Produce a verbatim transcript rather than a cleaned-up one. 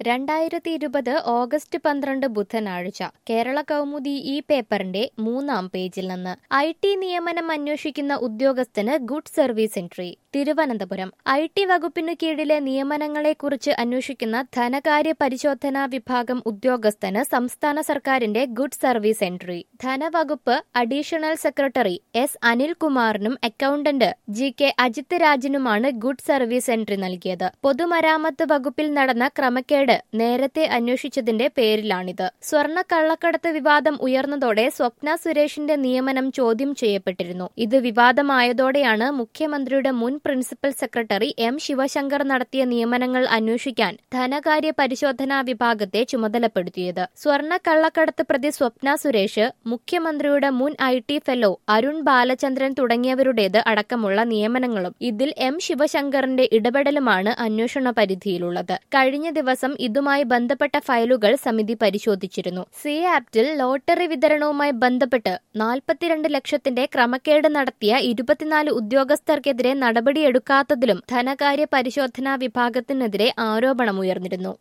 രണ്ടായിരത്തി ഇരുപത് ഓഗസ്റ്റ് പന്ത്രണ്ട് ബുധനാഴ്ച കേരള കൗമുദി ഈ പേപ്പറിന്റെ മൂന്നാം പേജിൽ നിന്ന് ഐ ടി നിയമനം അന്വേഷിക്കുന്ന ഉദ്യോഗസ്ഥന് good service entry. Thiruvananthapuram I T വകുപ്പിനു കീഴിലെ നിയമനങ്ങളെക്കുറിച്ച് അന്വേഷിക്കുന്ന ധനകാര്യ പരിശോധനാ വിഭാഗം ഉദ്യോഗസ്ഥന് സംസ്ഥാന സർക്കാരിന്റെ ഗുഡ് സർവീസ് എൻട്രി. ധനവകുപ്പ് അഡീഷണൽ സെക്രട്ടറി എസ് അനിൽകുമാറിനും അക്കൌണ്ടന്റ് ജി കെ അജിത് രാജിനുമാണ് ഗുഡ് സർവീസ് എൻട്രി നൽകിയത്. പൊതുമരാമത്ത് വകുപ്പിൽ നടന്ന ക്രമക്കേട് നേരത്തെ അന്വേഷിച്ചതിന്റെ പേരിലാണിത്. സ്വർണ്ണ കള്ളക്കടത്ത് വിവാദം ഉയർന്നതോടെ സ്വപ്ന സുരേഷിന്റെ നിയമനം ചോദ്യം ചെയ്യപ്പെട്ടിരുന്നു. ഇത് വിവാദമായതോടെയാണ് മുഖ്യമന്ത്രിയുടെ മുൻ പ്രിൻസിപ്പൽ സെക്രട്ടറി എം ശിവശങ്കർ നടത്തിയ നിയമനങ്ങൾ അന്വേഷിക്കാൻ ധനകാര്യ പരിശോധനാ വിഭാഗത്തെ ചുമതലപ്പെടുത്തിയത്. സ്വർണ്ണ കള്ളക്കടത്ത് പ്രതി സ്വപ്ന സുരേഷ്, മുഖ്യമന്ത്രിയുടെ മുൻ I T fellow Arun Balachandran തുടങ്ങിയവരുടേത് അടക്കമുള്ള നിയമനങ്ങളും ഇതിൽ എം ശിവശങ്കറിന്റെ ഇടപെടലുമാണ് അന്വേഷണ പരിധിയിലുള്ളത്. കഴിഞ്ഞ ദിവസം ഇതുമായി ബന്ധപ്പെട്ട ഫയലുകൾ സമിതി പരിശോധിച്ചിരുന്നു. സി ആപ്റ്റിൽ ലോട്ടറി വിതരണവുമായി ബന്ധപ്പെട്ട് നാൽപ്പത്തിരണ്ട് ലക്ഷത്തിന്റെ ക്രമക്കേട് നടത്തിയ ഇരുപത്തിനാല് ഉദ്യോഗസ്ഥർക്കെതിരെ നടപടിയെടുക്കാത്തതിലും ധനകാര്യ പരിശോധനാ വിഭാഗത്തിനെതിരെ ആരോപണമുയർന്നിരുന്നു.